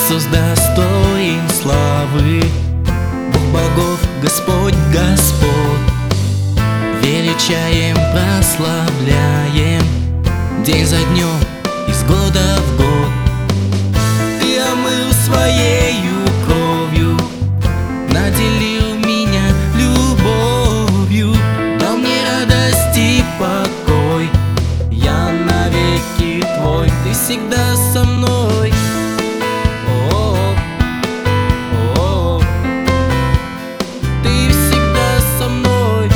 Иисус достоин славы, Бог богов, Господь Господь. Величаем, прославляем день за днем, из года в год. Ты омыл своею кровью, наделил меня любовью, дал мне радость и покой. Я навеки твой, ты всегда со мной. Ты всегда со мной.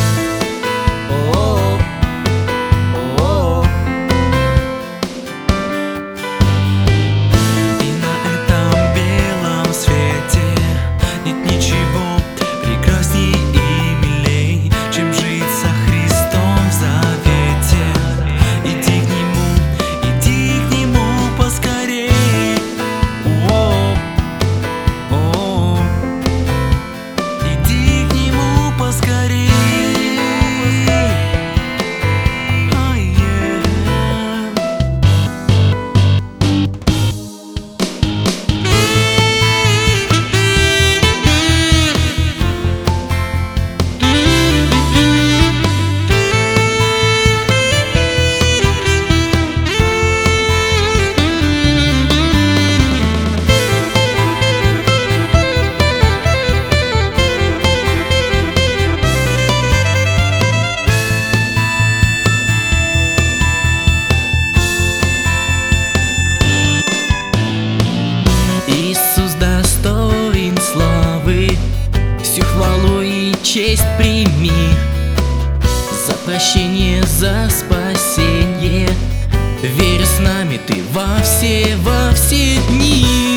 И на этом белом свете нет ничего прекрасней и милей, чем жить со Христом в завете. Иди к Нему поскорей. Иди к Нему поскорей. Иисус достоин славы, всю хвалу и честь прими. За прощение, за спасение, верь с нами ты во все дни.